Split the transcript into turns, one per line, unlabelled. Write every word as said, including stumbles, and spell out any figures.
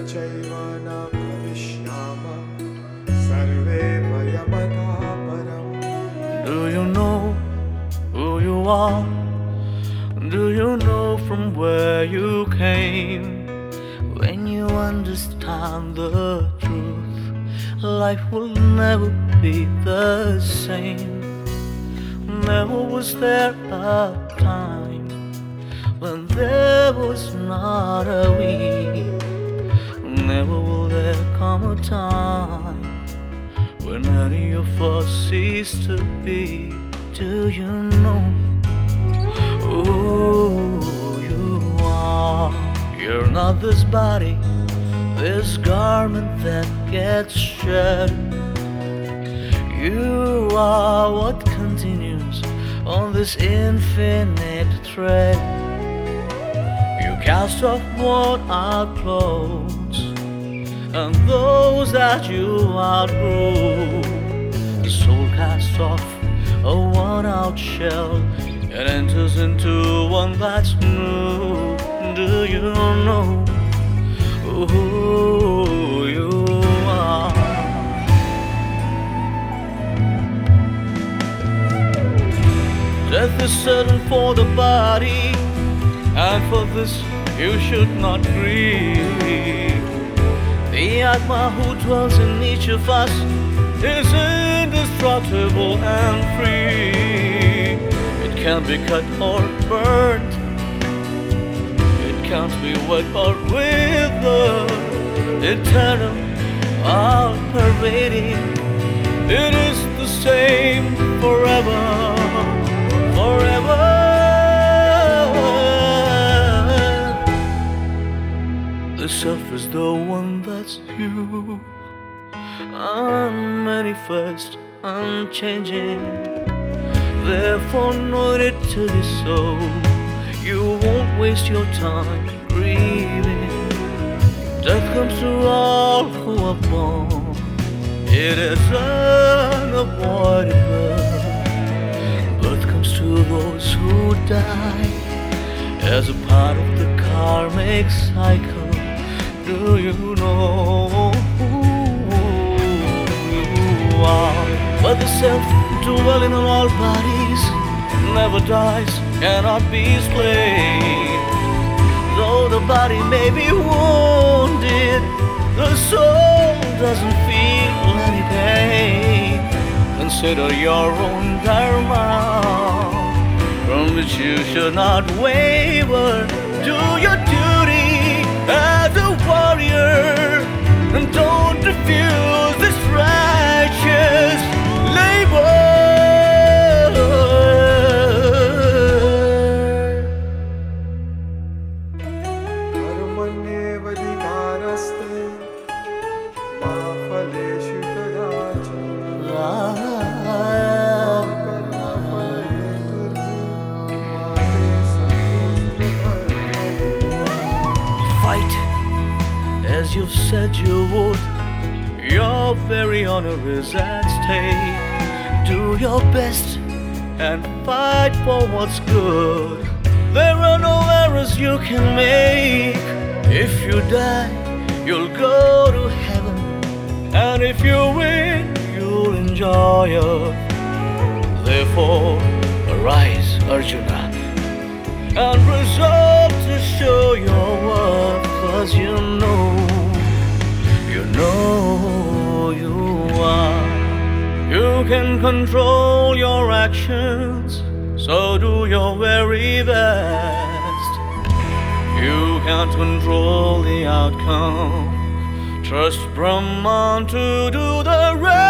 चैव न भविष्यामः सर्वे वयमतः परम्.
Do you know who you are? Do you know from where you came? When you understand the truth, life will never be the same. Never was there a time when there was not a we. Never will there come a time when any of us cease to be. Do you know who you are? You're not this body, this garment that gets shed. You are what continues on this infinite thread. You cast off worn out clothes and those that you outgrew. The soul casts off a worn out shell and enters into one that's new. Do you know who you are? Death is certain for the body, and for this you should not grieve. The Atma who dwells in each of us is indestructible and free. It can't be cut or burnt, it can't be wet or withered. Eternal, all-pervading, it is the same forever, forever. The self is the one that's you, unmanifest, unchanging. Therefore know it to be so. You won't waste your time grieving. Death comes to all who are born. It is unavoidable. Birth comes to those who die as a part of the karmic cycle. Do you know who you are? But the self dwelling in all bodies never dies, cannot be slain. Though the body may be wounded, the soul doesn't feel any pain. Consider your own dharma, from which you should not waver. Do your duty as a warrior, and don't refuse this righteous labor.
कर्मण्येवाधिकारस्ते मा फलेषु कदाचन मा कर्मफलहेतुर्भूः मा ते संकोचः.
Fight as you've said you would. Your very honor is at stake. Do your best and fight for what's good. There are no errors you can make. If you die, you'll go to heaven, and if you win, you'll enjoy it. Therefore, arise, Arjuna, and resolve to show your worth, 'cause you know, you know you are. You can control your actions, so do your very best. You can't control the outcome, trust Brahman to do the rest.